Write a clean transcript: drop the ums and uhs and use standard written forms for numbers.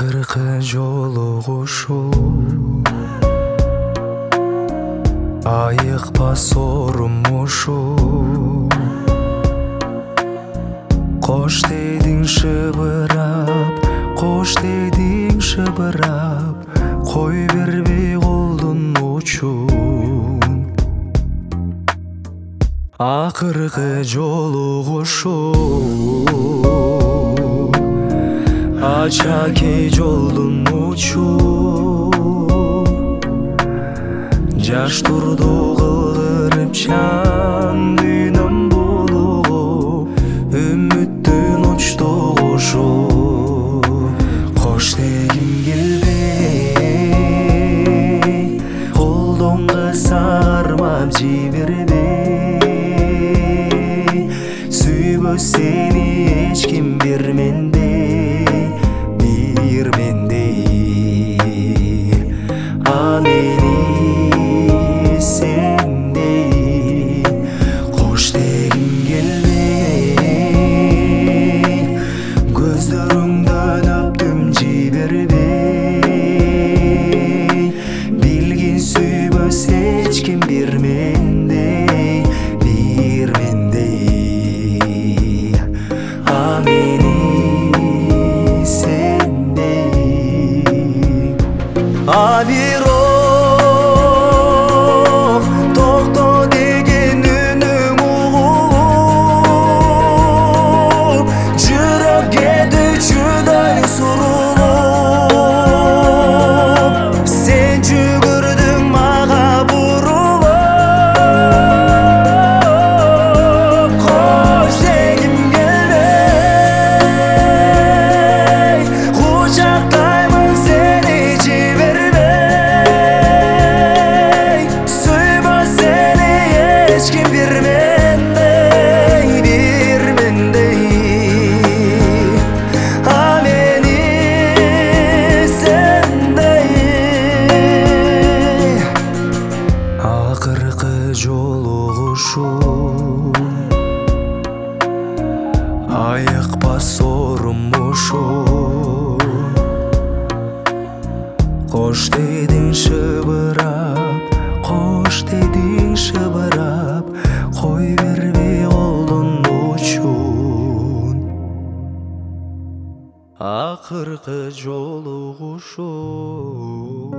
Акыркы жолугушуу айыкпас орумушуу. Кош дедиң шыбырап, кош дедиң шыбырап, кой бербей колдун учун. Акыркы жолугушуу ача кей жолдун учу. Жаш турду кылдырып чаң дүйнөм булугу, үмүттүн учту кушу. Кош дегим келбей, колдонго сармап жибербей, сүйбөс сени эч ким бир мендей. А мени сендей кош дегим келбей, көздөрүңдөн өптүм жибербей, билгин сүйбөс эч ким бир мендей, бир мендей. А мени Абирок токто деген үнүң угулуп, жүрөк кетти чыдай сурулуп. Сен жүгүрдүң мага бурулуп, кош дегим келбей, кучактаймын сени бир мендей, бир мендей. А мени сендей. Акыркы жолугушуу айыкпас орумушуу. Кош дедиң шыбырап, кош дедиң шыбырап, кой бербей колдун учун. Акыркы жолугушуу